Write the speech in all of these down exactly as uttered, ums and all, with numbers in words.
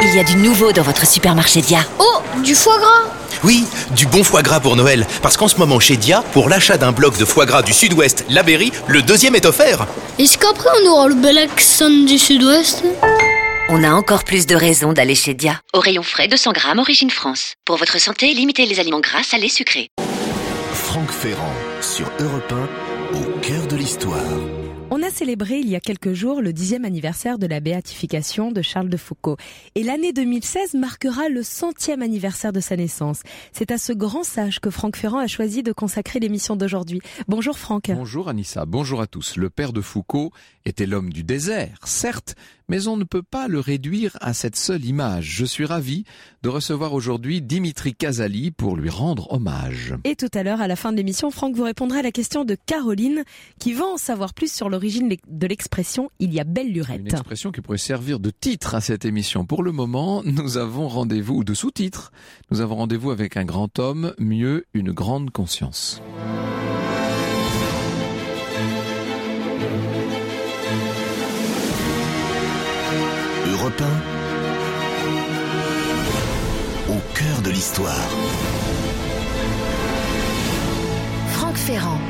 Il y a du nouveau dans votre supermarché Dia. Oh, du foie gras! Oui, du bon foie gras pour Noël. Parce qu'en ce moment chez Dia, pour l'achat d'un bloc de foie gras du Sud-Ouest, La Berry, le deuxième est offert. Est-ce qu'après on aura le bel accent du Sud-Ouest? On a encore plus de raisons d'aller chez Dia. Au rayon frais, deux cents grammes, origine France. Pour votre santé, limitez les aliments gras, salés, sucrés. Franck Ferrand, sur Europe un, au cœur de l'histoire. On a célébré il y a quelques jours le dixième anniversaire de la béatification de Charles de Foucault. Et l'année deux mille seize marquera le centième anniversaire de sa naissance. C'est à ce grand sage que Franck Ferrand a choisi de consacrer l'émission d'aujourd'hui. Bonjour Franck. Bonjour Anissa, bonjour à tous. Le père de Foucault était l'homme du désert, certes, mais on ne peut pas le réduire à cette seule image. Je suis ravi de recevoir aujourd'hui Dimitri Casali pour lui rendre hommage. Et tout à l'heure, à la fin de l'émission, Franck vous répondra à la question de Caroline, qui va en savoir plus sur l'origine de l'expression « il y a belle lurette ». Une expression qui pourrait servir de titre à cette émission. Pour le moment, nous avons rendez-vous, ou de sous-titre, nous avons rendez-vous avec un grand homme, mieux une grande conscience. Europe un, au cœur de l'histoire. Franck Ferrand.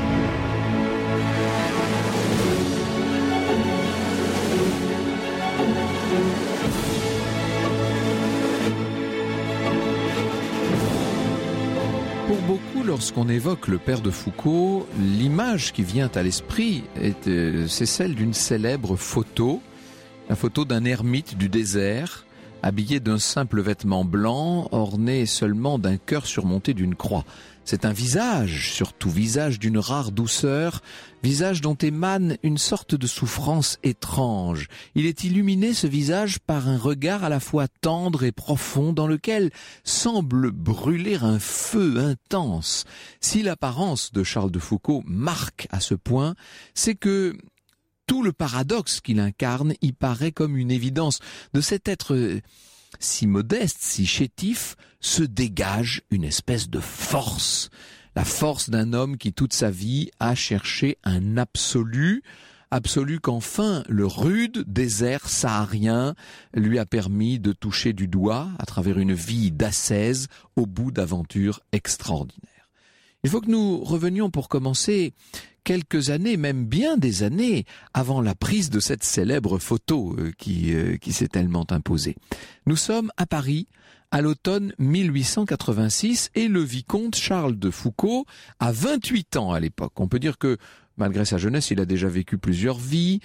Pour beaucoup, lorsqu'on évoque le père de Foucault, l'image qui vient à l'esprit, est, euh, c'est celle d'une célèbre photo, la photo d'un ermite du désert, habillé d'un simple vêtement blanc, orné seulement d'un cœur surmonté d'une croix. C'est un visage, surtout visage d'une rare douceur, visage dont émane une sorte de souffrance étrange. Il est illuminé, ce visage, par un regard à la fois tendre et profond, dans lequel semble brûler un feu intense. Si l'apparence de Charles de Foucault marque à ce point, c'est que tout le paradoxe qu'il incarne y paraît comme une évidence. De cet être si modeste, si chétif, se dégage une espèce de force. La force d'un homme qui toute sa vie a cherché un absolu, absolu qu'enfin le rude désert saharien lui a permis de toucher du doigt à travers une vie d'ascèse au bout d'aventures extraordinaires. Il faut que nous revenions pour commencer quelques années, même bien des années, avant la prise de cette célèbre photo euh, qui, euh, qui s'est tellement imposée. Nous sommes à Paris, à l'automne mille huit cent quatre-vingt-six, et le vicomte Charles de Foucault a vingt-huit ans à l'époque. On peut dire que malgré sa jeunesse, il a déjà vécu plusieurs vies.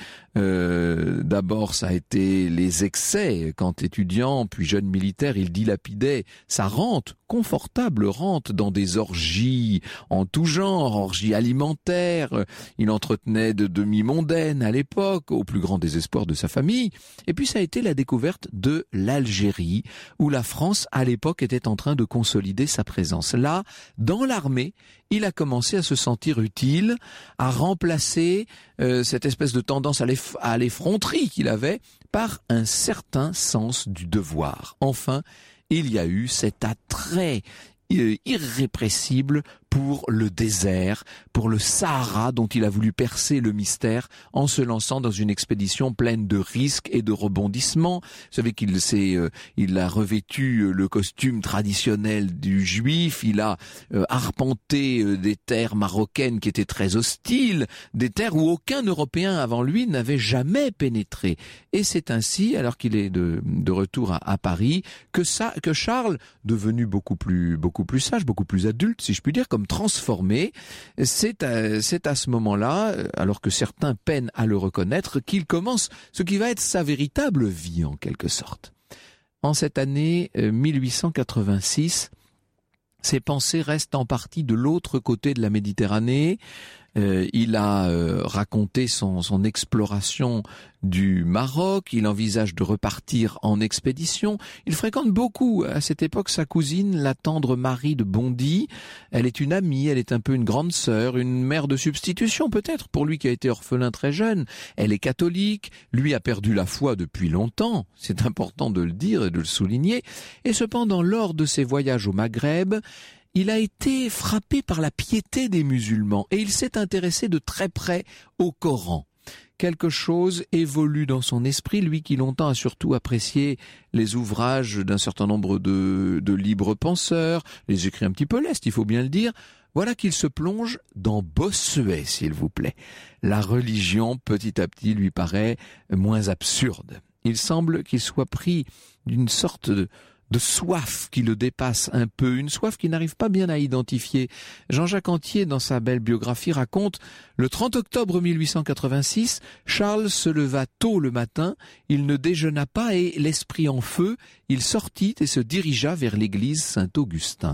Euh, d'abord, ça a été les excès. Quand étudiant, puis jeune militaire, il dilapidait sa rente, confortable rente, dans des orgies en tout genre, orgies alimentaires. Il entretenait de demi-mondaines à l'époque, au plus grand désespoir de sa famille. Et puis ça a été la découverte de l'Algérie, où la France, à l'époque, était en train de consolider sa présence. Là, dans l'armée, il a commencé à se sentir utile, à remplacer euh, cette espèce de tendance à, l'eff- à l'effronterie qu'il avait par un certain sens du devoir. Enfin, il y a eu cet attrait euh, irrépressible pour le désert, pour le Sahara dont il a voulu percer le mystère en se lançant dans une expédition pleine de risques et de rebondissements. Vous savez qu'il s'est, euh, il a revêtu le costume traditionnel du juif, il a euh, arpenté euh, des terres marocaines qui étaient très hostiles, des terres où aucun Européen avant lui n'avait jamais pénétré. Et c'est ainsi, alors qu'il est de, de retour à, à Paris, que ça, que Charles, devenu beaucoup plus, beaucoup plus sage, beaucoup plus adulte, si je puis dire, comme transformé, c'est à, c'est à ce moment-là, alors que certains peinent à le reconnaître, qu'il commence ce qui va être sa véritable vie en quelque sorte. En cette année euh, mille huit cent quatre-vingt-six, ses pensées restent en partie de l'autre côté de la Méditerranée. Euh, il a euh, raconté son, son exploration du Maroc, il envisage de repartir en expédition. Il fréquente beaucoup à cette époque sa cousine, la tendre Marie de Bondy. Elle est une amie, elle est un peu une grande sœur, une mère de substitution peut-être pour lui qui a été orphelin très jeune. Elle est catholique, lui a perdu la foi depuis longtemps, c'est important de le dire et de le souligner. Et cependant, lors de ses voyages au Maghreb, il a été frappé par la piété des musulmans et il s'est intéressé de très près au Coran. quelque chose évolue dans son esprit, lui qui longtemps a surtout apprécié les ouvrages d'un certain nombre de, de libres penseurs, les écrits un petit peu lestes, il faut bien le dire. Voilà qu'il se plonge dans Bossuet, s'il vous plaît. La religion, petit à petit, lui paraît moins absurde. Il semble qu'il soit pris d'une sorte de, de soif qui le dépasse un peu, une soif qu'il n'arrive pas bien à identifier. Jean-Jacques Antier, dans sa belle biographie, raconte « Le trente octobre mille huit cent quatre-vingt-six, Charles se leva tôt le matin, il ne déjeuna pas et, l'esprit en feu, il sortit et se dirigea vers l'église Saint-Augustin. »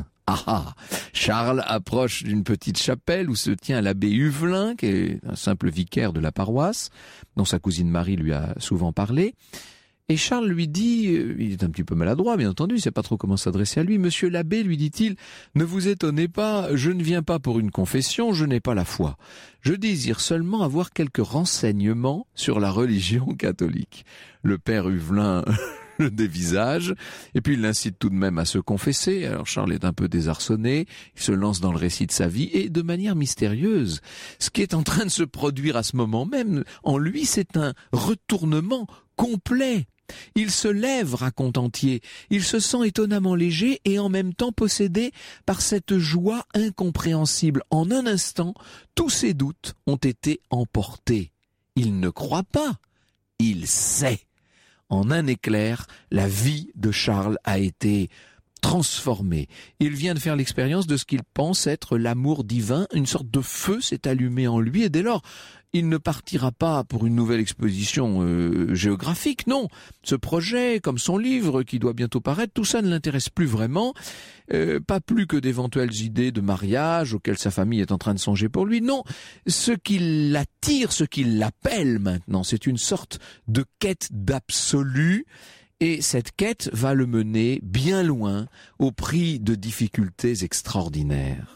Ah ah, Charles approche d'une petite chapelle où se tient l'abbé Huvelin, qui est un simple vicaire de la paroisse, dont sa cousine Marie lui a souvent parlé. Et Charles lui dit, il est un petit peu maladroit, bien entendu, il ne sait pas trop comment s'adresser à lui. « Monsieur l'abbé, lui dit-il, ne vous étonnez pas, je ne viens pas pour une confession, je n'ai pas la foi. Je désire seulement avoir quelques renseignements sur la religion catholique. » Le père Huvelin le dévisage, et puis il l'incite tout de même à se confesser. Alors Charles est un peu désarçonné, il se lance dans le récit de sa vie, et de manière mystérieuse, ce qui est en train de se produire à ce moment même, en lui, c'est un retournement complet. Il se lève, raconte Antier, il se sent étonnamment léger et en même temps possédé par cette joie incompréhensible. En un instant, tous ses doutes ont été emportés. Il ne croit pas, il sait. En un éclair, la vie de Charles a été transformée. Il vient de faire l'expérience de ce qu'il pense être l'amour divin. Une sorte de feu s'est allumé en lui et dès lors, il ne partira pas pour une nouvelle exposition euh, géographique, non. Ce projet, comme son livre qui doit bientôt paraître, tout ça ne l'intéresse plus vraiment, euh, pas plus que d'éventuelles idées de mariage auxquelles sa famille est en train de songer pour lui. Non, ce qui l'attire, ce qui l'appelle maintenant, c'est une sorte de quête d'absolu. Et cette quête va le mener bien loin au prix de difficultés extraordinaires.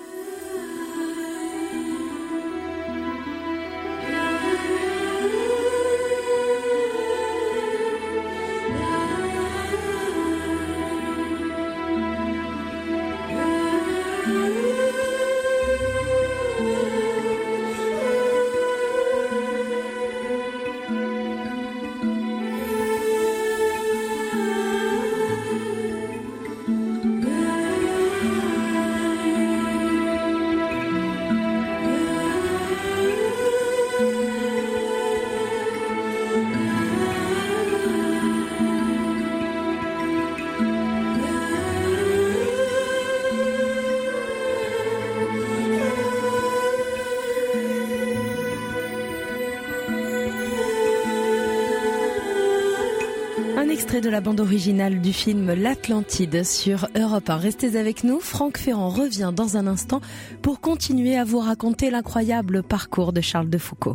Extrait de la bande originale du film L'Atlantide sur Europe un. Restez avec nous, Franck Ferrand revient dans un instant pour continuer à vous raconter l'incroyable parcours de Charles de Foucault.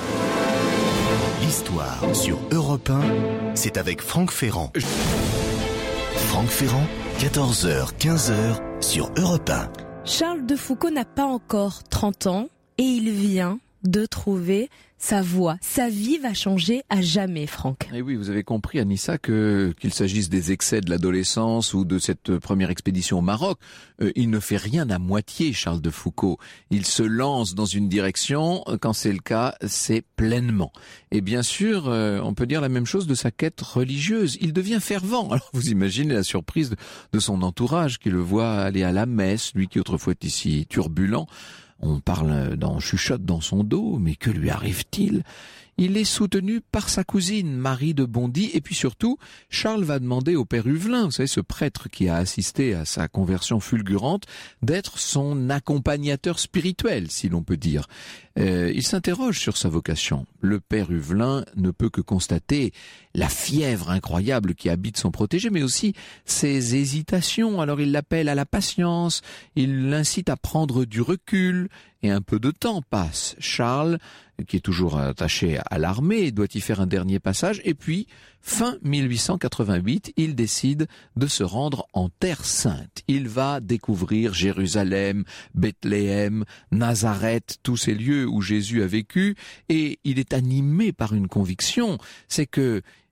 L'histoire sur Europe un, c'est avec Franck Ferrand. Franck Ferrand, quatorze heures, quinze heures sur Europe un. Charles de Foucault n'a pas encore trente ans et il vient de trouver sa voie. Sa vie va changer à jamais, Franck. Et oui, vous avez compris, Anissa, que qu'il s'agisse des excès de l'adolescence ou de cette première expédition au Maroc, euh, il ne fait rien à moitié, Charles de Foucault. Il se lance dans une direction, quand c'est le cas, c'est pleinement. Et bien sûr, euh, on peut dire la même chose de sa quête religieuse. Il devient fervent. Alors vous imaginez la surprise de, de son entourage qui le voit aller à la messe, lui qui autrefois est ici turbulent. On parle dans chuchote dans son dos, mais que lui arrive-t-il ? Il est soutenu par sa cousine, Marie de Bondy, et puis surtout, Charles va demander au père Huvelin, vous savez, ce prêtre qui a assisté à sa conversion fulgurante, d'être son accompagnateur spirituel, si l'on peut dire. Euh, il s'interroge sur sa vocation. Le père Huvelin ne peut que constater la fièvre incroyable qui habite son protégé, mais aussi ses hésitations. Alors il l'appelle à la patience, il l'incite à prendre du recul, et un peu de temps passe. Charles, qui est toujours attaché à l'armée, doit y faire un dernier passage, et puis, fin mille huit cent quatre-vingt-huit, il décide de se rendre en Terre Sainte. Il va découvrir Jérusalem, Bethléem, Nazareth, tous ces lieux où Jésus a vécu, et il est animé par une conviction, c'est que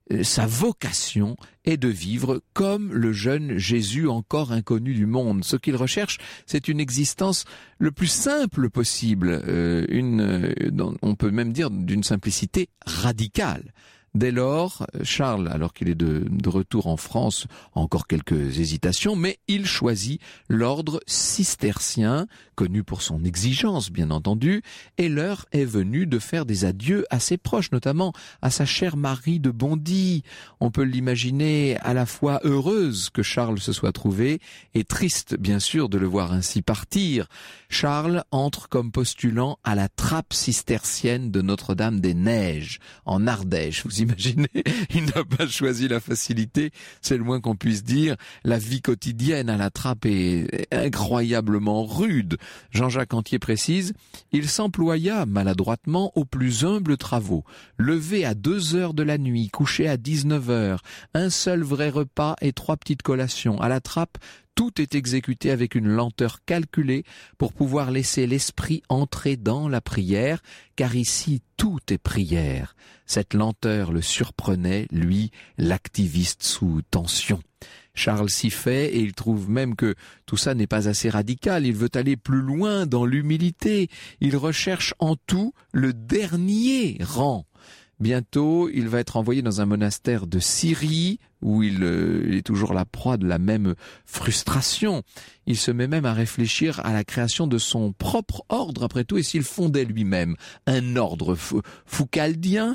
sa vocation est de vivre comme le jeune Jésus encore inconnu du monde. Ce qu'il recherche, c'est une existence le plus simple possible, euh, une, euh, on peut même dire d'une simplicité radicale. Dès lors, Charles, alors qu'il est de, de retour en France, a encore quelques hésitations, mais il choisit l'ordre cistercien, connu pour son exigence, bien entendu, et l'heure est venue de faire des adieux à ses proches, notamment à sa chère Marie de Bondy. On peut l'imaginer à la fois heureuse que Charles se soit trouvé, et triste, bien sûr, de le voir ainsi partir. Charles entre comme postulant à la trappe cistercienne de Notre-Dame-des-Neiges, en Ardèche. Vous imaginez, il n'a pas choisi la facilité, c'est le moins qu'on puisse dire. La vie quotidienne à la trappe est incroyablement rude. Jean-Jacques Antier précise, il s'employa maladroitement aux plus humbles travaux. Levé à deux heures de la nuit, couché à dix-neuf heures, un seul vrai repas et trois petites collations. À la trappe, tout est exécuté avec une lenteur calculée pour pouvoir laisser l'esprit entrer dans la prière, car ici tout est prière. Cette lenteur le surprenait, lui, l'activiste sous tension. Charles s'y fait et il trouve même que tout ça n'est pas assez radical. Il veut aller plus loin dans l'humilité. Il recherche en tout le dernier rang. Bientôt, il va être envoyé dans un monastère de Syrie, où il, euh, il est toujours la proie de la même frustration. Il se met même à réfléchir à la création de son propre ordre, après tout, et s'il fondait lui-même un ordre fou- foucaldien,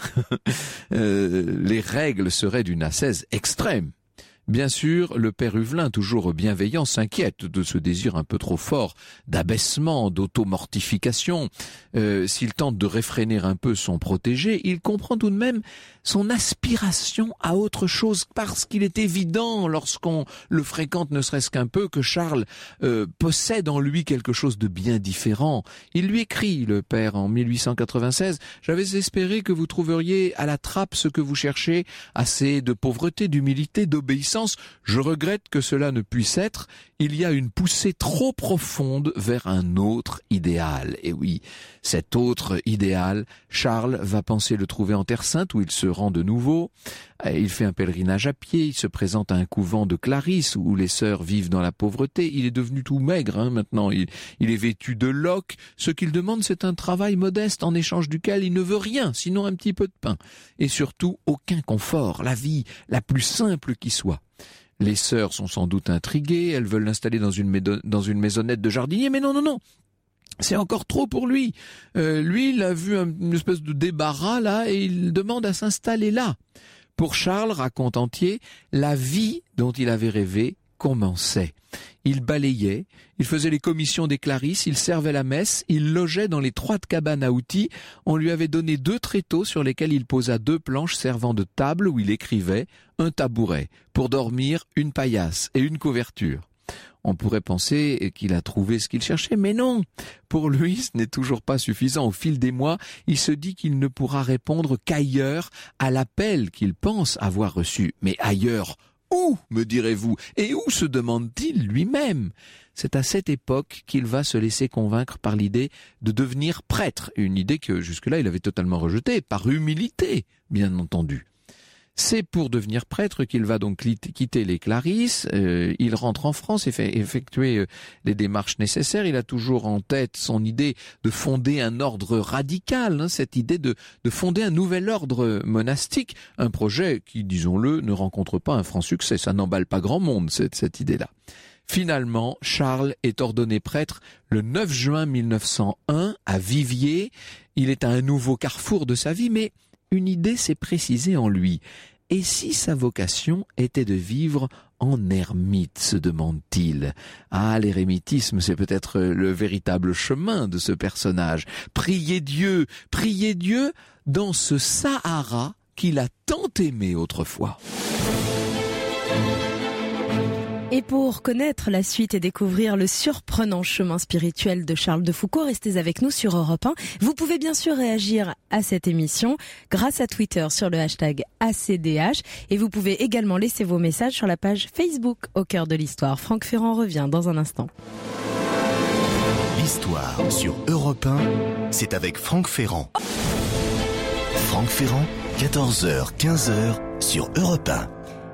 euh, les règles seraient d'une ascèse extrême. Bien sûr, le père Huvelin, toujours bienveillant, s'inquiète de ce désir un peu trop fort d'abaissement, d'automortification. Euh, s'il tente de réfréner un peu son protégé, il comprend tout de même son aspiration à autre chose, parce qu'il est évident, lorsqu'on le fréquente ne serait-ce qu'un peu, que Charles euh, possède en lui quelque chose de bien différent. Il lui écrit, le père, en mille huit cent quatre-vingt-seize, « J'avais espéré que vous trouveriez à la trappe ce que vous cherchez, assez de pauvreté, d'humilité, d'obéissance. Je regrette que cela ne puisse être. Il y a une poussée trop profonde vers un autre idéal. » Et oui, cet autre idéal, Charles va penser le trouver en Terre Sainte, où il se rend de nouveau. Il fait un pèlerinage à pied, il se présente à un couvent de Clarisse, où les sœurs vivent dans la pauvreté. Il est devenu tout maigre, hein, maintenant. Il, il est vêtu de loques. Ce qu'il demande, c'est un travail modeste, en échange duquel il ne veut rien, sinon un petit peu de pain. Et surtout, aucun confort, la vie la plus simple qui soit. Les sœurs sont sans doute intriguées, elles veulent l'installer dans une, médo- dans une maisonnette de jardinier, mais non, non, non, c'est encore trop pour lui. Euh, lui, il a vu un, une espèce de débarras là, et il demande à s'installer là. Pour Charles, raconte Antier, la vie dont il avait rêvé commençait. Il balayait, il faisait les commissions des Clarisses, il servait la messe, il logeait dans l'étroite cabane à outils. On lui avait donné deux tréteaux sur lesquels il posa deux planches servant de table où il écrivait, un tabouret, pour dormir, une paillasse et une couverture. On pourrait penser qu'il a trouvé ce qu'il cherchait, mais non. Pour lui, ce n'est toujours pas suffisant. Au fil des mois, il se dit qu'il ne pourra répondre qu'ailleurs à l'appel qu'il pense avoir reçu. Mais ailleurs, où, me direz-vous? Et où se demande-t-il lui-même? C'est à cette époque qu'il va se laisser convaincre par l'idée de devenir prêtre. Une idée que jusque-là il avait totalement rejetée, par humilité, bien entendu. C'est pour devenir prêtre qu'il va donc quitter les Clarisses. Euh, il rentre en France et fait effectuer euh, les démarches nécessaires. Il a toujours en tête son idée de fonder un ordre radical, hein, cette idée de, de fonder un nouvel ordre monastique, un projet qui, disons-le, ne rencontre pas un franc succès. Ça n'emballe pas grand monde, cette, cette idée-là. Finalement, Charles est ordonné prêtre le neuf juin mille neuf cent un à Viviers. Il est à un nouveau carrefour de sa vie, mais une idée s'est précisée en lui. Et si sa vocation était de vivre en ermite, se demande-t-il. Ah, l'érémitisme, c'est peut-être le véritable chemin de ce personnage. Prier Dieu, prier Dieu dans ce Sahara qu'il a tant aimé autrefois. Et pour connaître la suite et découvrir le surprenant chemin spirituel de Charles de Foucauld, restez avec nous sur Europe un. Vous pouvez bien sûr réagir à cette émission grâce à Twitter sur le hashtag A C D H et vous pouvez également laisser vos messages sur la page Facebook Au cœur de l'histoire. Franck Ferrand revient dans un instant. L'histoire sur Europe un, c'est avec Franck Ferrand. Franck Ferrand, quatorze heures, quinze heures sur Europe un.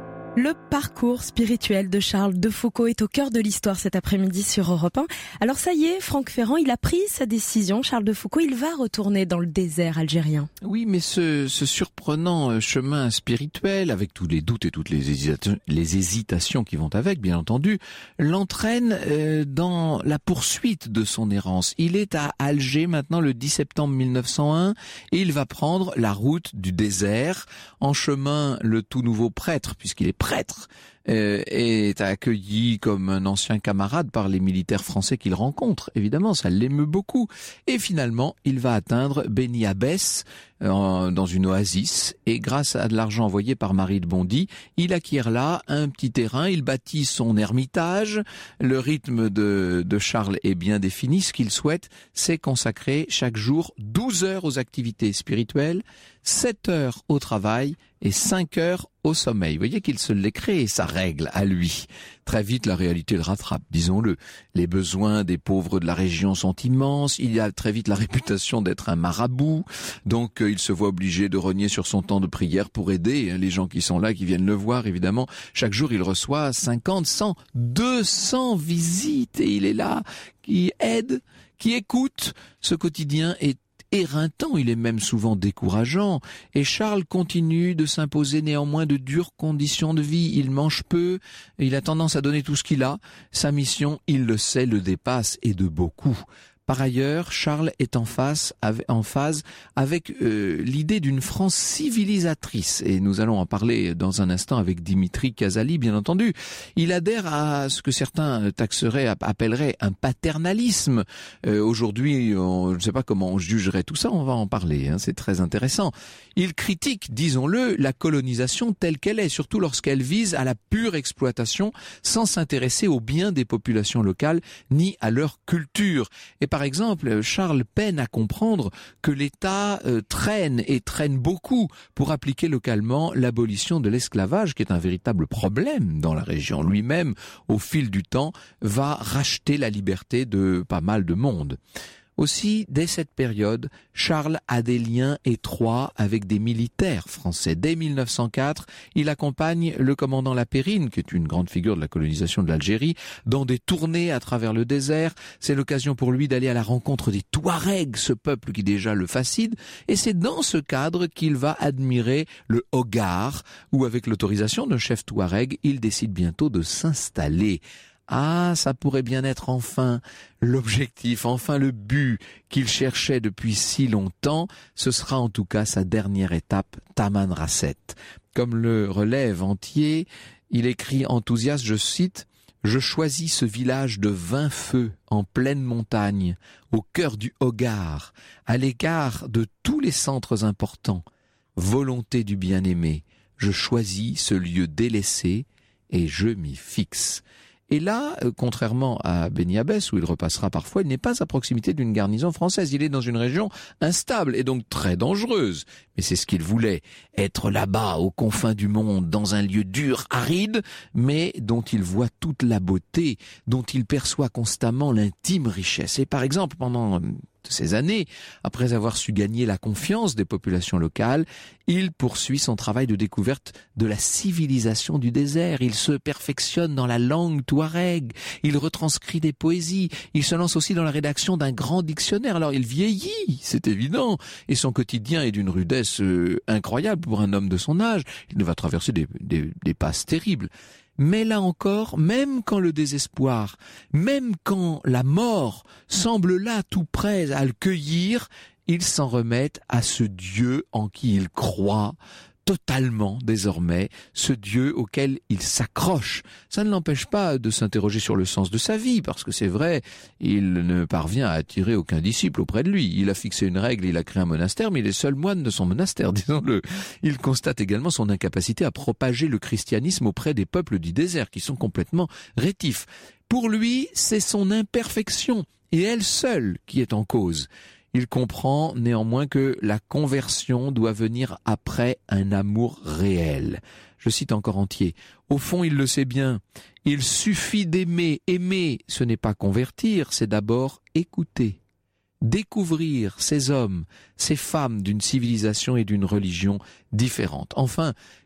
Le parcours spirituel de Charles de Foucault est au cœur de l'histoire cet après-midi sur Europe un. Alors ça y est, Franck Ferrand, il a pris sa décision. Charles de Foucault, il va retourner dans le désert algérien. Oui, mais ce, ce surprenant chemin spirituel, avec tous les doutes et toutes les hésitations, les hésitations qui vont avec, bien entendu, l'entraîne euh, dans la poursuite de son errance. Il est à Alger maintenant le dix septembre mille neuf cent un et il va prendre la route du désert. En chemin, le tout nouveau prêtre, puisqu'il est prêtre, euh, est accueilli comme un ancien camarade par les militaires français qu'il rencontre. Évidemment, ça l'émeut beaucoup. Et finalement, il va atteindre Beni Abbès, euh, dans une oasis. Et grâce à de l'argent envoyé par Marie de Bondy, il acquiert là un petit terrain. Il bâtit son ermitage. Le rythme de, de Charles est bien défini. Ce qu'il souhaite, c'est consacrer chaque jour douze heures aux activités spirituelles, sept heures au travail et cinq heures au sommeil. Vous voyez qu'il se l'est créé, sa règle, à lui. Très vite, la réalité le rattrape, disons-le. Les besoins des pauvres de la région sont immenses. Il a très vite la réputation d'être un marabout. Donc, euh, il se voit obligé de rogner sur son temps de prière pour aider les gens qui sont là, qui viennent le voir, évidemment. Chaque jour, il reçoit cinquante, cent, deux cents visites et il est là, qui aide, qui écoute. Ce quotidien est éreintant, il est même souvent décourageant, et Charles continue de s'imposer néanmoins de dures conditions de vie. Il mange peu, il a tendance à donner tout ce qu'il a. Sa mission, il le sait, le dépasse, et de beaucoup. Par ailleurs, Charles est en phase, en phase avec euh, l'idée d'une France civilisatrice. Et nous allons en parler dans un instant avec Dimitri Casali, bien entendu. Il adhère à ce que certains taxeraient, appelleraient un paternalisme. Euh, aujourd'hui, on, je ne sais pas comment on jugerait tout ça, on va en parler, hein, c'est très intéressant. Il critique, disons-le, la colonisation telle qu'elle est, surtout lorsqu'elle vise à la pure exploitation, sans s'intéresser au bien des populations locales, ni à leur culture. Et par Par exemple, Charles peine à comprendre que l'État euh, traîne et traîne beaucoup pour appliquer localement l'abolition de l'esclavage, qui est un véritable problème dans la région. Lui-même, au fil du temps, va racheter la liberté de pas mal de monde. Aussi, dès cette période, Charles a des liens étroits avec des militaires français. Dès mille neuf cent quatre, il accompagne le commandant Lapérine, qui est une grande figure de la colonisation de l'Algérie, dans des tournées à travers le désert. C'est l'occasion pour lui d'aller à la rencontre des Touaregs, ce peuple qui déjà le fascine. Et c'est dans ce cadre qu'il va admirer le Hogar, où avec l'autorisation d'un chef Touareg, il décide bientôt de s'installer. Ah, ça pourrait bien être enfin l'objectif, enfin le but qu'il cherchait depuis si longtemps. Ce sera en tout cas sa dernière étape, Tamanrasset. Comme le relève Entier, il écrit enthousiaste, je cite, « Je choisis ce village de vingt feux en pleine montagne, au cœur du Hogar, à l'écart de tous les centres importants. Volonté du bien-aimé, je choisis ce lieu délaissé et je m'y fixe. » Et là, contrairement à Beni Abbès, où il repassera parfois, il n'est pas à proximité d'une garnison française. Il est dans une région instable et donc très dangereuse. Mais c'est ce qu'il voulait, être là-bas, aux confins du monde, dans un lieu dur, aride, mais dont il voit toute la beauté, dont il perçoit constamment l'intime richesse. Et par exemple, pendant ces années, après avoir su gagner la confiance des populations locales, il poursuit son travail de découverte de la civilisation du désert. Il se perfectionne dans la langue touareg, il retranscrit des poésies, il se lance aussi dans la rédaction d'un grand dictionnaire. Alors il vieillit, c'est évident, et son quotidien est d'une rudesse euh, incroyable pour un homme de son âge. Il va traverser des, des, des passes terribles. Mais là encore, même quand le désespoir, même quand la mort semble là tout près à le cueillir, il s'en remet à ce Dieu en qui il croit totalement désormais, ce Dieu auquel il s'accroche. Ça ne l'empêche pas de s'interroger sur le sens de sa vie, parce que c'est vrai, il ne parvient à attirer aucun disciple auprès de lui. Il a fixé une règle, il a créé un monastère, mais il est seul moine de son monastère, disons-le. Il constate également son incapacité à propager le christianisme auprès des peuples du désert, qui sont complètement rétifs. Pour lui, c'est son imperfection, et elle seule, qui est en cause. Il comprend néanmoins que la conversion doit venir après un amour réel. Je cite encore Entier. Au fond, il le sait bien. Il suffit d'aimer. Aimer, ce n'est pas convertir, c'est d'abord écouter. Découvrir ces hommes, ces femmes d'une civilisation et d'une religion différentes. Enfin,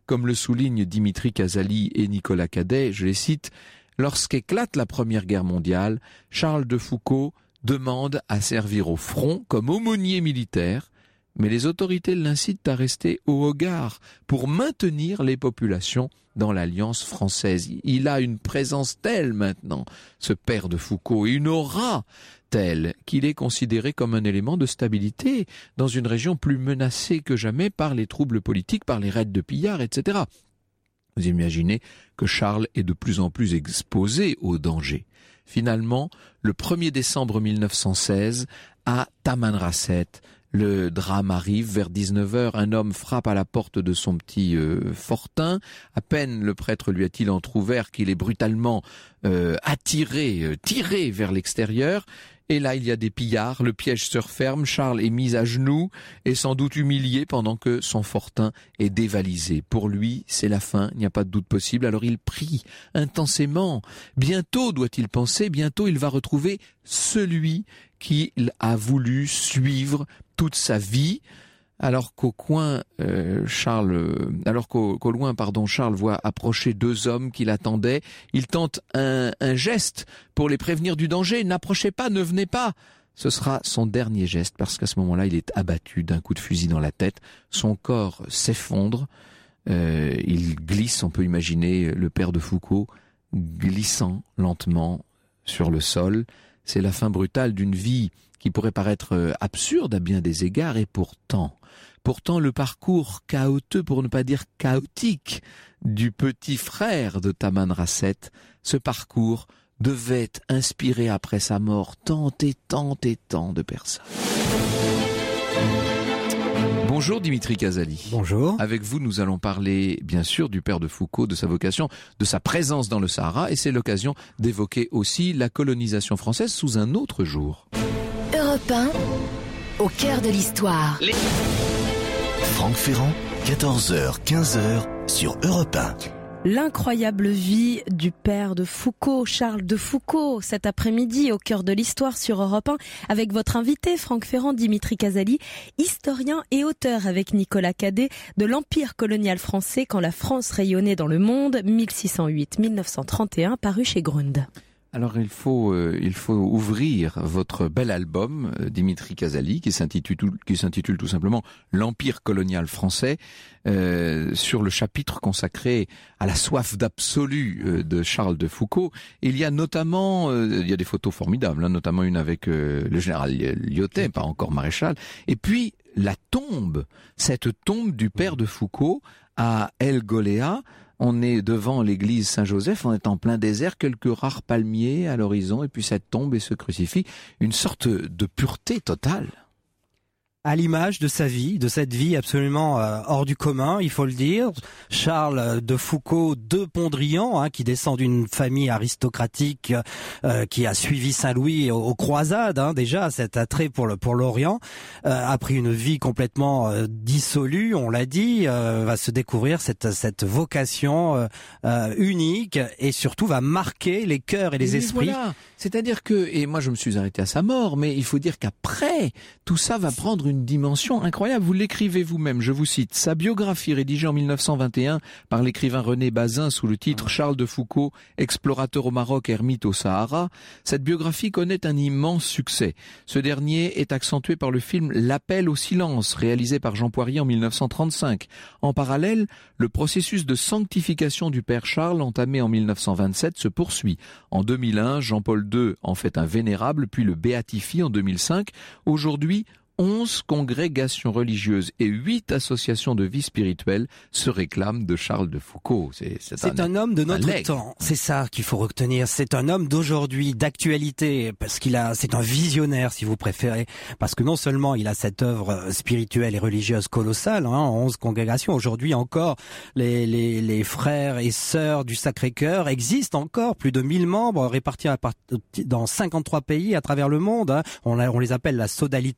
Comme le soulignent Dimitri Casali et Nicolas Cadet, je les cite, « Lorsqu'éclate la Première Guerre mondiale, Charles de Foucault demande à servir au front comme aumônier militaire, mais les autorités l'incitent à rester au Hogar pour maintenir les populations dans l'Alliance française. Il a une présence telle maintenant, ce père de Foucault, et une aura telle qu'il est considéré comme un élément de stabilité dans une région plus menacée que jamais par les troubles politiques, par les raids de pillards, et cetera. Vous imaginez que Charles est de plus en plus exposé au danger. Finalement, le premier décembre mille neuf cent seize, à Tamanrasset, le drame arrive vers dix-neuf heures. Un homme frappe à la porte de son petit euh, fortin. À peine le prêtre lui a-t-il entrouvert qu'il est brutalement euh, attiré, euh, tiré vers l'extérieur. Et là, il y a des pillards, le piège se referme, Charles est mis à genoux et sans doute humilié pendant que son fortin est dévalisé. Pour lui, c'est la fin, il n'y a pas de doute possible, alors il prie intensément. Bientôt, doit-il penser, bientôt il va retrouver celui qu'il a voulu suivre toute sa vie. Alors qu'au coin, euh, Charles, euh, alors qu'au, qu'au loin, pardon, Charles voit approcher deux hommes qui l'attendaient. Il tente un, un geste pour les prévenir du danger. N'approchez pas, ne venez pas. Ce sera son dernier geste parce qu'à ce moment-là, il est abattu d'un coup de fusil dans la tête. Son corps s'effondre. Euh, il glisse, on peut imaginer le père de Foucault glissant lentement sur le sol. C'est la fin brutale d'une vie qui pourrait paraître absurde à bien des égards, et pourtant, pourtant le parcours chaotique, pour ne pas dire chaotique, du petit frère de Tamanrasset, ce parcours devait inspirer après sa mort tant et tant et tant de personnes. Bonjour Dimitri Casali. Bonjour. Avec vous, nous allons parler bien sûr du père de Foucault, de sa vocation, de sa présence dans le Sahara, et c'est l'occasion d'évoquer aussi la colonisation française sous un autre jour. Europe un, au cœur de l'histoire. Les... Franck Ferrand, quatorze heures quinze sur Europe un. L'incroyable vie du père de Foucault, Charles de Foucault, cet après-midi au cœur de l'histoire sur Europe un, avec votre invité Franck Ferrand, Dimitri Casali, historien et auteur avec Nicolas Cadet de l'Empire colonial français quand la France rayonnait dans le monde, mille six cent huit à mille neuf cent trente et un, paru chez Grund. Alors il faut euh, il faut ouvrir votre bel album euh, Dimitri Casali qui s'intitule tout, qui s'intitule tout simplement L'Empire colonial français, euh, sur le chapitre consacré à la soif d'absolu euh, de Charles de Foucault. Il y a notamment euh, il y a des photos formidables, hein, notamment une avec euh, le général Lyautey, pas encore maréchal, et puis la tombe, cette tombe du père de Foucault à El Goléa. On est devant l'église Saint-Joseph, on est en plein désert, quelques rares palmiers à l'horizon, et puis cette tombe et ce crucifix, une sorte de pureté totale. À l'image de sa vie, de cette vie absolument euh, hors du commun, il faut le dire. Charles de Foucault de Pondrian, hein, qui descend d'une famille aristocratique euh, qui a suivi Saint-Louis aux, aux croisades, hein, déjà cet attrait pour le pour l'Orient, euh, a pris une vie complètement euh, dissolue, on l'a dit, euh, va se découvrir cette cette vocation euh, euh, unique et surtout va marquer les cœurs et les et esprits. Voilà. C'est-à-dire que, et moi je me suis arrêté à sa mort, mais il faut dire qu'après, tout ça va prendre une dimension incroyable. Vous l'écrivez vous-même, je vous cite. Sa biographie rédigée en mille neuf cent vingt et un par l'écrivain René Bazin sous le titre Charles de Foucault, explorateur au Maroc, ermite au Sahara. Cette biographie connaît un immense succès. Ce dernier est accentué par le film L'appel au silence, réalisé par Jean Poirier en mille neuf cent trente-cinq. En parallèle, le processus de sanctification du père Charles, entamé en mille neuf cent vingt-sept, se poursuit. En deux mille un, Jean-Paul deux en fait un vénérable, puis le béatifie en deux mille cinq. Aujourd'hui, onze congrégations religieuses et huit associations de vie spirituelle se réclament de Charles de Foucault. C'est, c'est, c'est un, un homme de notre un temps. C'est ça qu'il faut retenir. C'est un homme d'aujourd'hui, d'actualité, parce qu'il a, c'est un visionnaire, si vous préférez, parce que non seulement il a cette œuvre spirituelle et religieuse colossale, hein, onze congrégations. Aujourd'hui encore, les, les, les frères et sœurs du Sacré-Cœur existent encore, plus de mille membres répartis à part, dans cinquante-trois pays à travers le monde. Hein. On, a, on les appelle la sodalité aujourd'hui.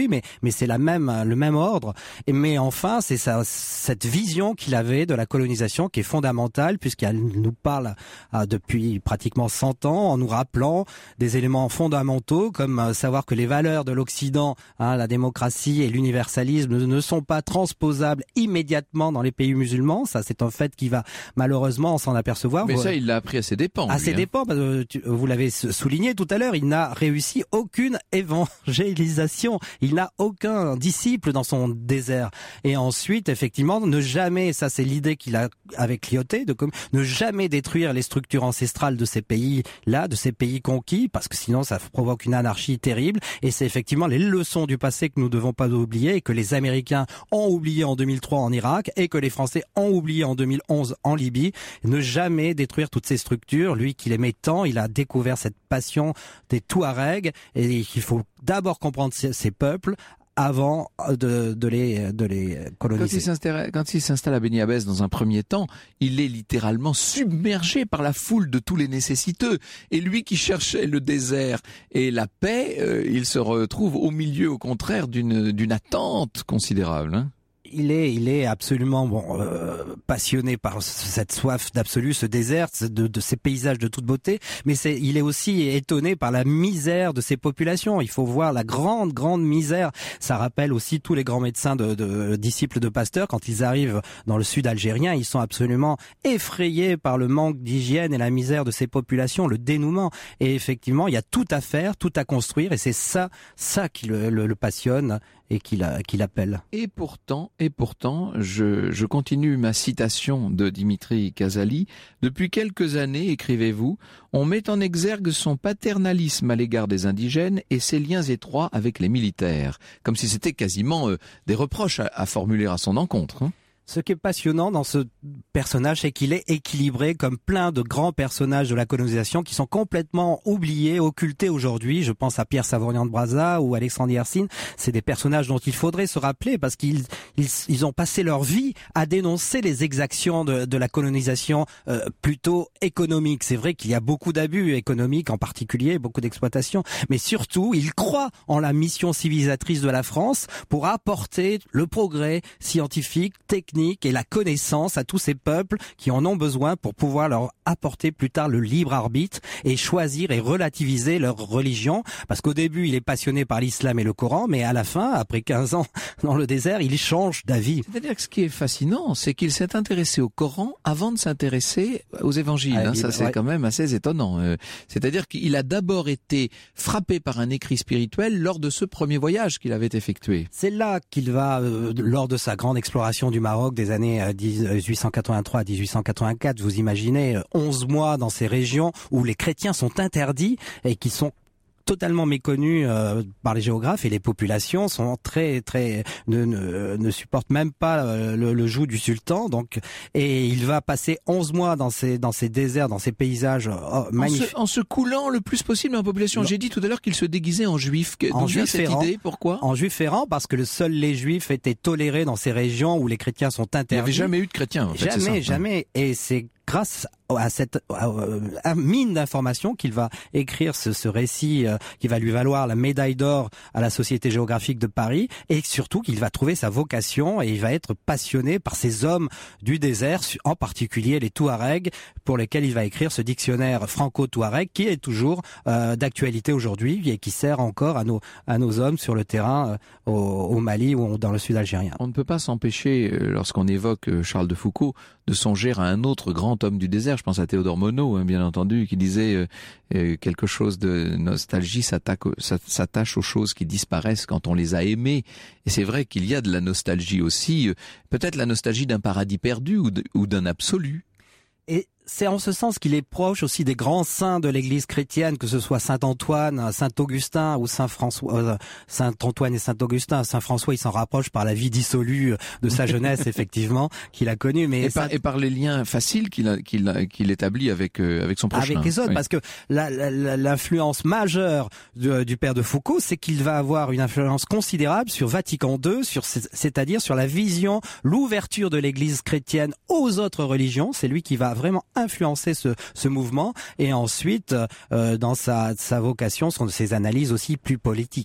aujourd'hui, mais mais c'est la même le même ordre. Et mais enfin, c'est ça, cette vision qu'il avait de la colonisation qui est fondamentale, puisqu'elle nous parle euh, depuis pratiquement cent ans, en nous rappelant des éléments fondamentaux comme euh, savoir que les valeurs de l'Occident, hein, la démocratie et l'universalisme ne sont pas transposables immédiatement dans les pays musulmans. Ça, c'est un fait qui va malheureusement s'en apercevoir. Mais vous, ça, il l'a appris à ses dépens. À lui, ses hein. dépens, parce que tu, vous l'avez souligné tout à l'heure, il n'a réussi aucune évangélisation. Il n'a aucun disciple dans son désert. Et ensuite, effectivement, ne jamais, ça c'est l'idée qu'il a avec Clioté, de ne jamais détruire les structures ancestrales de ces pays-là, de ces pays conquis, parce que sinon ça provoque une anarchie terrible. Et c'est effectivement les leçons du passé que nous ne devons pas oublier, et que les Américains ont oublié en deux mille trois en Irak, et que les Français ont oublié en deux mille onze en Libye. Ne jamais détruire toutes ces structures. Lui qui aimait tant, il a découvert cette passion des Touaregs, et il faut d'abord comprendre ces, ces peuples avant de, de les de les coloniser. Quand il s'installe, quand il s'installe à Beni Abbès dans un premier temps, il est littéralement submergé par la foule de tous les nécessiteux. Et lui qui cherchait le désert et la paix, euh, il se retrouve au milieu, au contraire, d'une d'une attente considérable. Hein. Il est, il est absolument bon, euh, passionné par cette soif d'absolu, ce désert, de, de ces paysages de toute beauté. Mais c'est, il est aussi étonné par la misère de ces populations. Il faut voir la grande, grande misère. Ça rappelle aussi tous les grands médecins de, de disciples de Pasteur quand ils arrivent dans le sud algérien. Ils sont absolument effrayés par le manque d'hygiène et la misère de ces populations, le dénouement. Et effectivement, il y a tout à faire, tout à construire, et c'est ça, ça qui le, le, le passionne et qui l'appelle. Et pourtant, et pourtant, je, je continue ma citation de Dimitri Casali. Depuis quelques années, écrivez-vous, on met en exergue son paternalisme à l'égard des indigènes et ses liens étroits avec les militaires. Comme si c'était quasiment euh, des reproches à, à formuler à son encontre. Hein. Ce qui est passionnant dans ce personnage, c'est qu'il est équilibré comme plein de grands personnages de la colonisation qui sont complètement oubliés, occultés aujourd'hui. Je pense à Pierre Savourian de Brazza ou Alexandre Yersin. C'est des personnages dont il faudrait se rappeler parce qu'ils ils, ils ont passé leur vie à dénoncer les exactions de, de la colonisation euh, plutôt économique. C'est vrai qu'il y a beaucoup d'abus économiques en particulier, beaucoup d'exploitation, mais surtout, ils croient en la mission civilisatrice de la France pour apporter le progrès scientifique, technique, et la connaissance à tous ces peuples qui en ont besoin pour pouvoir leur apporter plus tard le libre arbitre et choisir et relativiser leur religion. Parce qu'au début, il est passionné par l'islam et le Coran, mais à la fin, après quinze ans dans le désert, il change d'avis. C'est-à-dire que ce qui est fascinant, c'est qu'il s'est intéressé au Coran avant de s'intéresser aux évangiles. Ah, hein, ça, c'est ouais. quand même assez étonnant. Euh, c'est-à-dire qu'il a d'abord été frappé par un écrit spirituel lors de ce premier voyage qu'il avait effectué. C'est là qu'il va, euh, lors de sa grande exploration du Maroc, des années dix-huit cent quatre-vingt-trois à dix-huit cent quatre-vingt-quatre, vous imaginez onze mois dans ces régions où les chrétiens sont interdits et qui sont totalement méconnus euh, par les géographes, et les populations sont très très ne ne, ne supportent même pas euh, le, le joug du sultan. Donc, et il va passer onze mois dans ces dans ces déserts, dans ces paysages oh, magnifiques, en se, en se coulant le plus possible dans la population. Non. J'ai dit tout à l'heure qu'il se déguisait en juif. En juif cette errant. Idée, pourquoi En juif errant, parce que le seuls les juifs étaient tolérés dans ces régions où les chrétiens sont interdits. Il n'y avait jamais eu de chrétiens. En fait, jamais, c'est ça. jamais. Et c'est grâce à cette à, à mine d'informations qu'il va écrire ce, ce récit euh, qui va lui valoir la médaille d'or à la Société géographique de Paris, et surtout qu'il va trouver sa vocation et il va être passionné par ces hommes du désert, en particulier les Touaregs, pour lesquels il va écrire ce dictionnaire franco-touareg qui est toujours euh, d'actualité aujourd'hui et qui sert encore à nos à nos hommes sur le terrain euh, au, au Mali ou dans le sud algérien. On ne peut pas s'empêcher, euh, lorsqu'on évoque euh, Charles de Foucault, de songer à un autre grand homme du désert. Je pense à Théodore Monod, hein, bien entendu, qui disait euh, euh, quelque chose de nostalgie s'attache aux choses qui disparaissent quand on les a aimées. Et c'est vrai qu'il y a de la nostalgie aussi, euh, peut-être la nostalgie d'un paradis perdu ou, de, ou d'un absolu. Et c'est en ce sens qu'il est proche aussi des grands saints de l'Église chrétienne, que ce soit Saint Antoine, Saint Augustin ou Saint François. Euh, Saint Antoine et Saint Augustin. Saint François, il s'en rapproche par la vie dissolue de sa jeunesse, effectivement, qu'il a connue. Mais et, Saint... par, et par les liens faciles qu'il a, qu'il a, qu'il établit avec euh, avec son prochain. Avec les autres, oui. Parce que la, la, l'influence majeure du, du père de Foucault, c'est qu'il va avoir une influence considérable sur Vatican deux, sur c'est-à-dire sur la vision, l'ouverture de l'Église chrétienne aux autres religions. C'est lui qui va vraiment influencer ce, ce mouvement, et ensuite euh, dans sa, sa vocation sont ses analyses aussi plus politiques.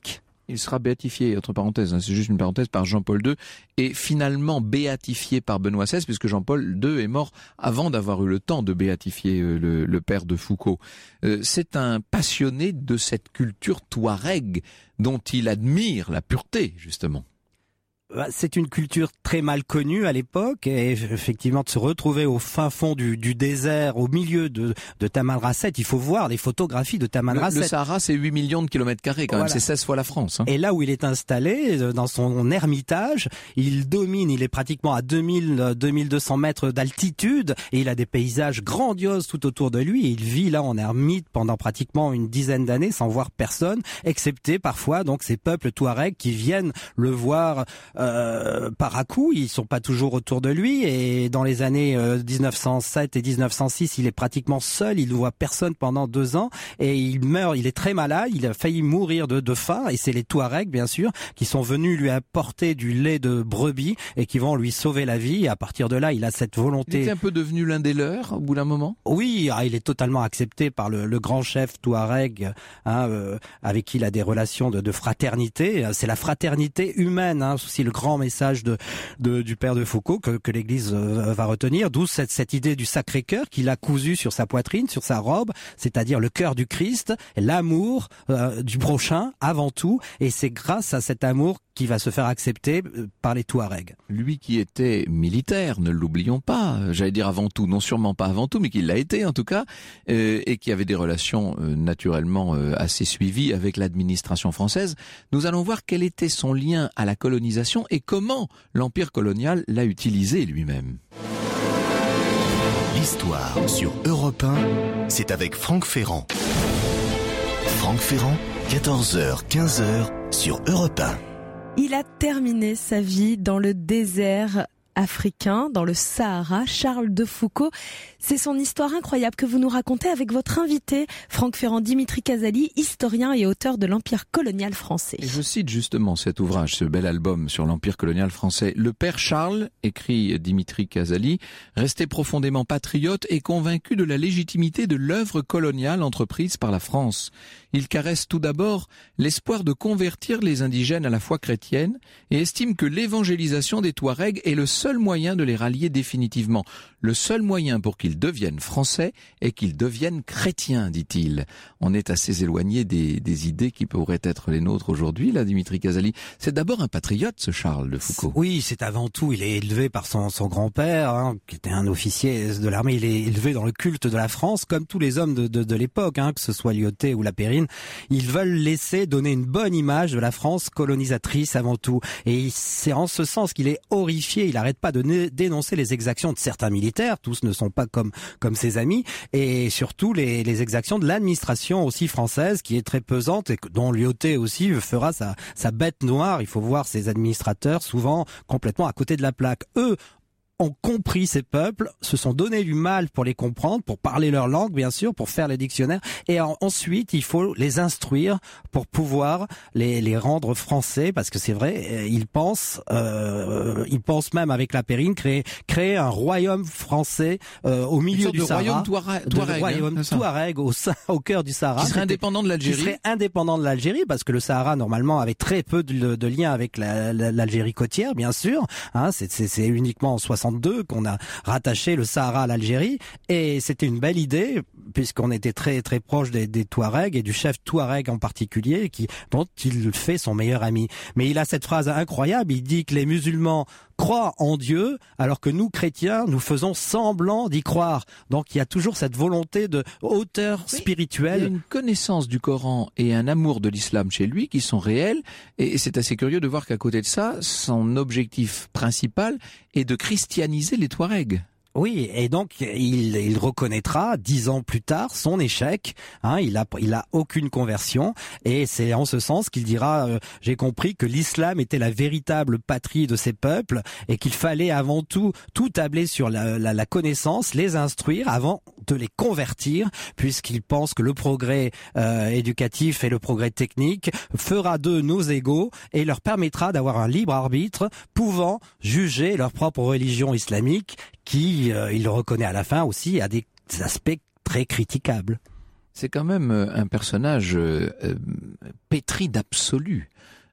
Il sera béatifié, entre parenthèses, hein, c'est juste une parenthèse, par Jean-Paul deux, et finalement béatifié par Benoît seize, puisque Jean-Paul deux est mort avant d'avoir eu le temps de béatifier euh, le, le père de Foucault. Euh, c'est un passionné de cette culture touareg, dont il admire la pureté, justement. C'est une culture très mal connue à l'époque, et effectivement de se retrouver au fin fond du, du désert, au milieu de, de Tamanrasset, il faut voir les photographies de Tamanrasset. Le, le Sahara, c'est huit millions de kilomètres carrés quand voilà. même, c'est seize fois la France. Hein. Et là où il est installé, dans son ermitage, il domine, il est pratiquement à deux mille, deux mille deux cents mètres d'altitude, et il a des paysages grandioses tout autour de lui, et il vit là en ermite pendant pratiquement une dizaine d'années sans voir personne, excepté parfois donc ces peuples touaregs qui viennent le voir Euh, par à coup, ils sont pas toujours autour de lui, et dans les années euh, dix-neuf cent sept et dix-neuf cent six, il est pratiquement seul, il ne voit personne pendant deux ans, et il meurt, il est très malade, il a failli mourir de, de faim, et c'est les Touaregs, bien sûr, qui sont venus lui apporter du lait de brebis, et qui vont lui sauver la vie, et à partir de là, il a cette volonté... Il était un peu devenu l'un des leurs, au bout d'un moment ? Oui, ah, il est totalement accepté par le, le grand chef Touareg, hein, euh, avec qui il a des relations de, de fraternité, c'est la fraternité humaine, hein, aussi le grand message de, de du père de Foucault que, que l'Église euh, va retenir, d'où cette, cette idée du Sacré-Cœur qu'il a cousu sur sa poitrine, sur sa robe, c'est-à-dire le cœur du Christ, l'amour euh, du prochain avant tout, et c'est grâce à cet amour qui va se faire accepter par les Touaregs. Lui qui était militaire, ne l'oublions pas, j'allais dire avant tout, non sûrement pas avant tout, mais qui l'a été en tout cas, euh, et qui avait des relations euh, naturellement euh, assez suivies avec l'administration française. Nous allons voir quel était son lien à la colonisation et comment l'empire colonial l'a utilisé lui-même. L'histoire sur Europe un, c'est avec Franck Ferrand. Franck Ferrand, quatorze heures quinze sur Europe un. Il a terminé sa vie dans le désert africain, dans le Sahara. Charles de Foucault, c'est son histoire incroyable que vous nous racontez avec votre invité, Franck Ferrand, Dimitri Casali, historien et auteur de l'Empire colonial français. Et je cite justement cet ouvrage, ce bel album sur l'Empire colonial français. Le père Charles, écrit Dimitri Casali, restait profondément patriote et convaincu de la légitimité de l'œuvre coloniale entreprise par la France. Il caresse tout d'abord l'espoir de convertir les indigènes à la foi chrétienne et estime que l'évangélisation des Touaregs est le seul moyen de les rallier définitivement. Le seul moyen pour qu'ils deviennent français est qu'ils deviennent chrétiens, dit-il. On est assez éloigné des, des idées qui pourraient être les nôtres aujourd'hui, là, Dimitri Casali. C'est d'abord un patriote, ce Charles de Foucault. Oui, c'est avant tout, il est élevé par son, son grand-père, hein, qui était un officier de l'armée. Il est élevé dans le culte de la France, comme tous les hommes de, de, de l'époque, hein, que ce soit Lyautey ou Lapérine. Ils veulent laisser donner une bonne image de la France colonisatrice avant tout. Et c'est en ce sens qu'il est horrifié. Il n'arrête pas de né- dénoncer les exactions de certains militaires. Tous ne sont pas comme comme ses amis. Et surtout les, les exactions de l'administration aussi française, qui est très pesante et dont Lyautey aussi fera sa, sa bête noire. Il faut voir ces administrateurs souvent complètement à côté de la plaque. Eux ont compris ces peuples, se sont donné du mal pour les comprendre, pour parler leur langue bien sûr, pour faire les dictionnaires, et en, ensuite il faut les instruire pour pouvoir les, les rendre français, parce que c'est vrai, ils pensent, euh, ils pensent même avec Lapérine créer créer un royaume français euh, au milieu du Sahara, royaume Touareg, de royaume Touareg au, au cœur du Sahara, qui serait indépendant de l'Algérie, qui serait indépendant de l'Algérie, parce que le Sahara normalement avait très peu de, de liens avec la, la, l'Algérie côtière, bien sûr, hein, c'est, c'est, c'est uniquement en soixante qu'on a rattaché le Sahara à l'Algérie, et c'était une belle idée puisqu'on était très très proche des, des Touaregs et du chef Touareg en particulier, qui dont il fait son meilleur ami. Mais il a cette phrase incroyable, il dit que les musulmans croient en Dieu alors que nous chrétiens nous faisons semblant d'y croire. Donc il y a toujours cette volonté de hauteur oui, spirituelle. Il y a une connaissance du Coran et un amour de l'islam chez lui qui sont réels, et c'est assez curieux de voir qu'à côté de ça, son objectif principal est de christianiser les Touaregs. Oui, et donc il, il reconnaîtra dix ans plus tard son échec. Hein, il a, il a aucune conversion, et c'est en ce sens qu'il dira euh, j'ai compris que l'islam était la véritable patrie de ces peuples et qu'il fallait avant tout tout tabler sur la, la, la connaissance, les instruire avant de les convertir, puisqu'il pense que le progrès euh, éducatif et le progrès technique fera d'eux nos égaux et leur permettra d'avoir un libre arbitre, pouvant juger leur propre religion islamique, qui, euh, il le reconnaît à la fin aussi, a des aspects très critiquables. C'est quand même un personnage euh, pétri d'absolu.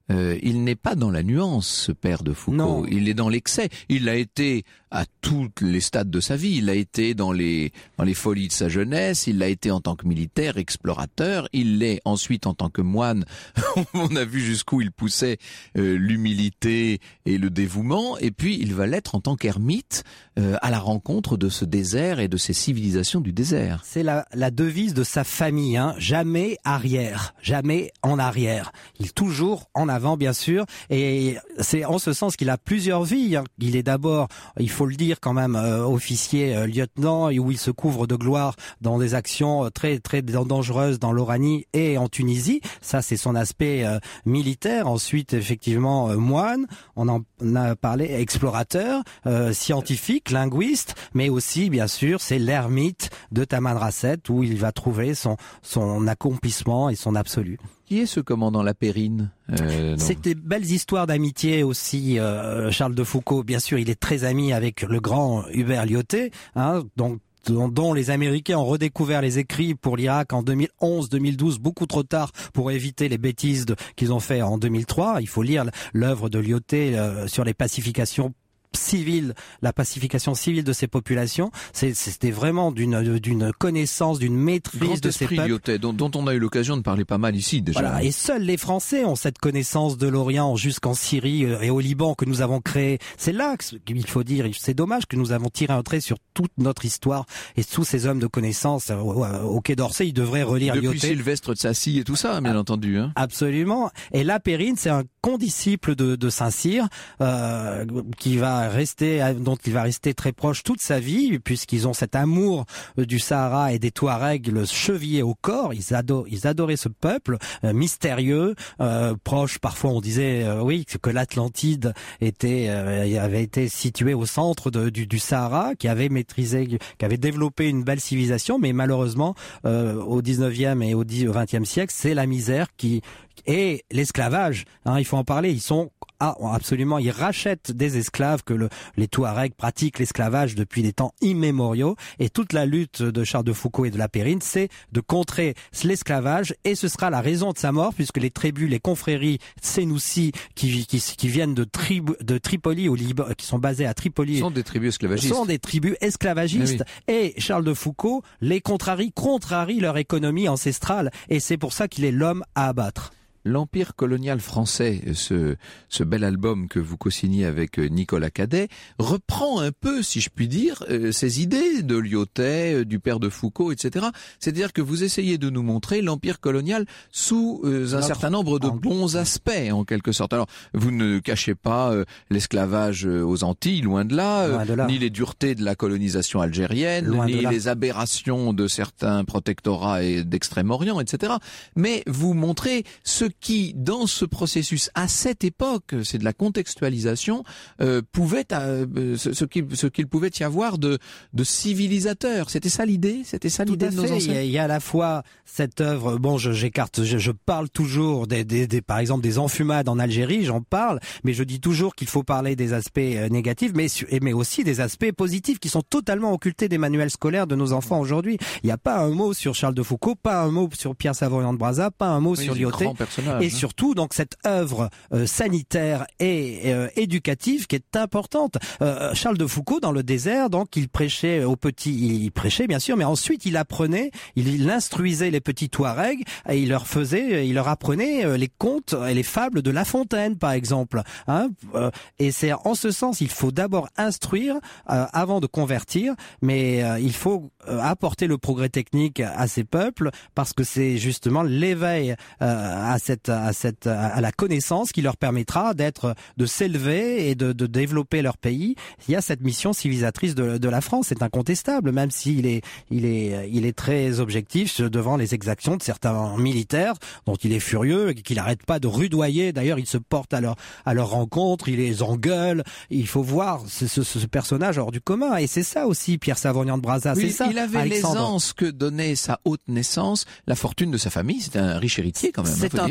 euh, il n'est pas dans la nuance, ce père de Foucault. Non. Il est dans l'excès. Il l'a été à tous les stades de sa vie. Il l'a été dans les dans les folies de sa jeunesse. Il l'a été en tant que militaire, explorateur. Il l'est ensuite en tant que moine. On a vu jusqu'où il poussait euh, l'humilité et le dévouement. Et puis il va l'être en tant qu'ermite euh, à la rencontre de ce désert et de ces civilisations du désert. C'est la, la devise de sa famille, hein. Jamais arrière, jamais en arrière. Il est toujours en avant, bien sûr, et c'est en ce sens qu'il a plusieurs vies, hein. Il est d'abord, il faut le dire quand même, euh, officier, euh, lieutenant, où il se couvre de gloire dans des actions très très dangereuses dans l'Oranie et en Tunisie. Ça, c'est son aspect euh, militaire. Ensuite, effectivement, euh, moine. On en a parlé, explorateur, euh, scientifique, linguiste, mais aussi, bien sûr, c'est l'ermite de Tamanrasset où il va trouver son son accomplissement et son absolu. Qui est ce commandant Lapérine euh, C'est des belles histoires d'amitié aussi, euh, Charles de Foucault. Bien sûr, il est très ami avec le grand Hubert Lyautey, hein, donc dont les Américains ont redécouvert les écrits pour l'Irak en deux mille onze deux mille douze, beaucoup trop tard pour éviter les bêtises de, qu'ils ont fait en deux mille trois. Il faut lire l'œuvre de Lyautey euh, sur les pacifications civile, la pacification civile de ces populations. C'est, c'était vraiment d'une, d'une connaissance, d'une maîtrise Grand de ces peuples. Lyautey, dont, dont on a eu l'occasion de parler pas mal ici déjà. Voilà. Et seuls les Français ont cette connaissance de l'Orient jusqu'en Syrie et au Liban que nous avons créé. C'est là qu'il faut dire, c'est dommage que nous avons tiré un trait sur toute notre histoire et tous ces hommes de connaissance au, au Quai d'Orsay. Ils devraient relire Depuis Lyautey. Sylvestre de Sacy et tout ça, bien ah, entendu. Hein. Absolument. Et Lapérine, c'est un condisciple de, de Saint-Cyr euh, qui va rester, dont il va rester très proche toute sa vie, puisqu'ils ont cet amour du Sahara et des Touaregs, le chevillé au corps. Ils adoraient, ils adoraient ce peuple euh, mystérieux, euh, proche. Parfois, on disait euh, oui que l'Atlantide était euh, avait été située au centre de, du, du Sahara, qui avait maîtrisé, qui avait développé une belle civilisation, mais malheureusement, euh, au dix-neuvième et au vingtième siècle, c'est la misère qui et l'esclavage. Hein, il faut en parler. Ils sont Ah, absolument, ils rachètent des esclaves, que le, les Touaregs pratiquent l'esclavage depuis des temps immémoriaux, et toute la lutte de Charles de Foucault et de Lapérine, c'est de contrer l'esclavage, et ce sera la raison de sa mort, puisque les tribus, les confréries Sénoussi, qui, qui, qui viennent de, tribu, de Tripoli au Liban, qui sont basées à Tripoli, sont des tribus esclavagistes. sont des tribus esclavagistes, oui. Et Charles de Foucault les contrarie, contrarie leur économie ancestrale, et c'est pour ça qu'il est l'homme à abattre. L'Empire colonial français, ce, ce bel album que vous co-signez avec Nicolas Cadet, reprend un peu, si je puis dire, euh, ces idées de Lyautey, euh, du père de Foucault, et cetera. C'est-à-dire que vous essayez de nous montrer l'Empire colonial sous euh, un Notre certain nombre de bons aspects, en quelque sorte. Alors, vous ne cachez pas euh, l'esclavage aux Antilles, loin de là, euh, loin de là. Ni les duretés de la colonisation algérienne, loin ni les aberrations de certains protectorats et d'Extrême-Orient, et cetera. Mais vous montrez ce qui, dans ce processus, à cette époque, c'est de la contextualisation, euh, pouvait, euh, ce, ce qu'il ce qu'il pouvait y avoir de, de civilisateur. C'était ça l'idée, c'était ça l'idée de nos ancêtres. Il y, a, il y a à la fois cette œuvre. Bon, je, j'écarte, je, je parle toujours des, des, des, par exemple, des enfumades en Algérie. J'en parle, mais je dis toujours qu'il faut parler des aspects négatifs, mais mais aussi des aspects positifs qui sont totalement occultés des manuels scolaires de nos enfants aujourd'hui. Il n'y a pas un mot sur Charles de Foucault, pas un mot sur Pierre Savoyant de Brazza, pas un mot oui, sur Lyautey. Et surtout, donc, cette œuvre euh, sanitaire et euh, éducative qui est importante. Euh, Charles de Foucault, dans le désert, donc, il prêchait aux petits, il prêchait bien sûr, mais ensuite il apprenait, il, il instruisait les petits Touaregs et il leur faisait, il leur apprenait les contes et les fables de La Fontaine, par exemple. Hein, euh, et c'est en ce sens, il faut d'abord instruire euh, avant de convertir, mais euh, il faut euh, apporter le progrès technique à ces peuples parce que c'est justement l'éveil euh, à cette à cette à la connaissance qui leur permettra d'être de s'élever et de, de développer leur pays. Il y a cette mission civilisatrice de, de la France, c'est incontestable, même s'il est il est il est très objectif devant les exactions de certains militaires dont il est furieux et qu'il n'arrête pas de rudoyer. D'ailleurs, il se porte à leur à leur rencontre, il les engueule. Il faut voir ce, ce, ce personnage hors du commun, et c'est ça aussi Pierre Savoyant de Brazza. Oui, c'est ça. Il avait Alexandre. L'aisance que donnait sa haute naissance, la fortune de sa famille. C'était un riche héritier quand même. C'est un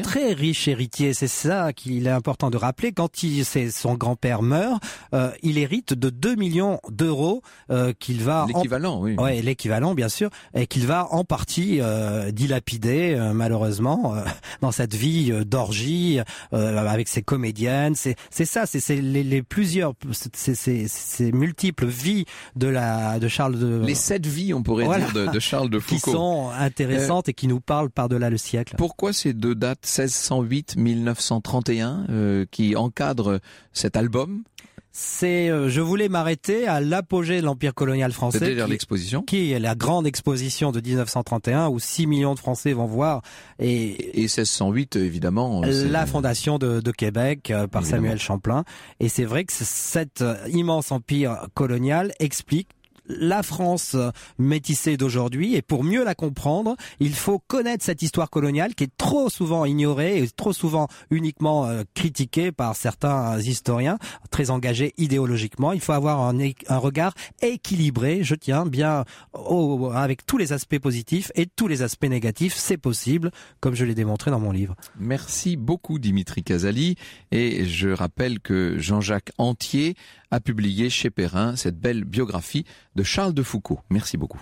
très riche héritier. C'est ça qu'il est important de rappeler. Quand il, c'est son grand-père meurt, euh, il hérite de deux millions d'euros euh, qu'il va... L'équivalent, en... oui. Ouais, l'équivalent, bien sûr, et qu'il va en partie euh, dilapider, euh, malheureusement, euh, dans cette vie euh, d'orgie, euh, avec ses comédiennes. C'est, c'est ça, c'est, c'est les, les plusieurs, c'est, c'est, c'est multiples vies de la de Charles de... Les sept vies, on pourrait voilà, dire, de, de Charles de Foucault. Qui sont intéressantes euh, et qui nous parlent par-delà le siècle. Pourquoi ces deux dates, seize cent huit mille neuf cent trente et un, euh, qui encadrent cet album ? C'est, euh, je voulais m'arrêter à l'apogée de l'Empire colonial français. C'est-à-dire l'exposition, qui est la grande exposition de dix-neuf cent trente et un où six millions de Français vont voir. Et, et seize cent huit, évidemment. La fondation de, de Québec euh, par évidemment. Samuel Champlain. Et c'est vrai que cet euh, immense empire colonial explique la France métissée d'aujourd'hui, et pour mieux la comprendre, il faut connaître cette histoire coloniale qui est trop souvent ignorée et trop souvent uniquement euh, critiquée par certains historiens très engagés idéologiquement. Il faut avoir un, un regard équilibré, je tiens bien au, avec tous les aspects positifs et tous les aspects négatifs. C'est possible, comme je l'ai démontré dans mon livre. Merci beaucoup Dimitri Casali, et je rappelle que Jean-Jacques Antier a publié chez Perrin cette belle biographie de Charles de Foucault. Merci beaucoup.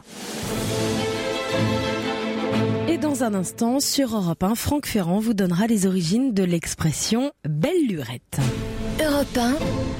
Et dans un instant, sur Europe un, Franck Ferrand vous donnera les origines de l'expression « belle lurette ». Europe un,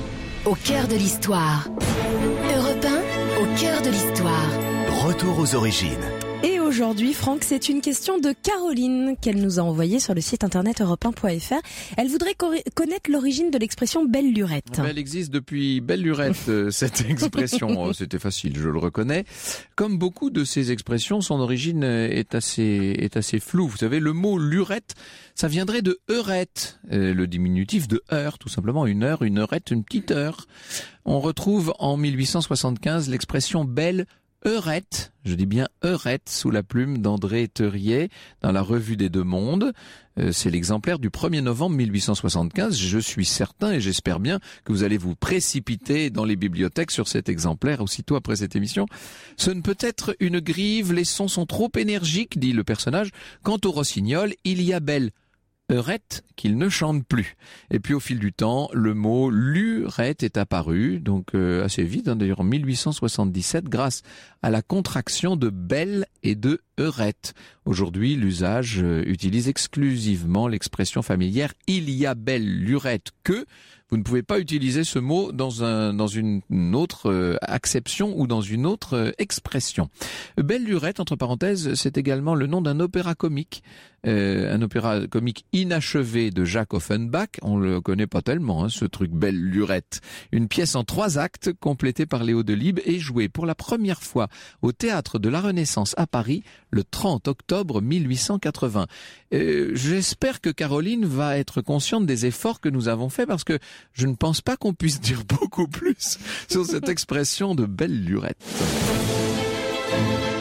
au cœur de l'histoire. Europe un, au cœur de l'histoire. Retour aux origines. Et aujourd'hui, Franck, c'est une question de Caroline qu'elle nous a envoyée sur le site internet europe un point f r. Elle voudrait connaître l'origine de l'expression « belle lurette ». Elle existe depuis belle lurette, cette expression. Oh, c'était facile, je le reconnais. Comme beaucoup de ces expressions, son origine est assez, est assez floue. Vous savez, le mot lurette, ça viendrait de heurette, le diminutif de heure, tout simplement. Une heure, une heurette, une petite heure. On retrouve en mille huit cent soixante-quinze l'expression belle heurette, je dis bien heurette, sous la plume d'André Theuriet dans la Revue des Deux Mondes. Euh, c'est l'exemplaire du premier novembre mille huit cent soixante-quinze. Je suis certain et j'espère bien que vous allez vous précipiter dans les bibliothèques sur cet exemplaire aussitôt après cette émission. Ce ne peut être une grive, les sons sont trop énergiques, dit le personnage. Quant au rossignol, il y a belle heurette qu'il ne chante plus. Et puis au fil du temps, le mot lurette est apparu, donc euh, assez vite, hein, d'ailleurs en mille huit cent soixante-dix-sept, grâce à la contraction de belle et de heurette. Aujourd'hui, l'usage euh, utilise exclusivement l'expression familière « il y a belle lurette que ». Vous ne pouvez pas utiliser ce mot dans un dans une, une autre euh, acception ou dans une autre euh, expression. Belle lurette, entre parenthèses, c'est également le nom d'un opéra comique, euh, un opéra comique inachevé de Jacques Offenbach. On le connaît pas tellement, hein, ce truc Belle lurette. Une pièce en trois actes, complétée par Léo Delibes et jouée pour la première fois au Théâtre de la Renaissance à Paris le trente octobre mille huit cent quatre-vingts. Euh, j'espère que Caroline va être consciente des efforts que nous avons faits, parce que je ne pense pas qu'on puisse dire beaucoup plus sur cette expression de belle lurette.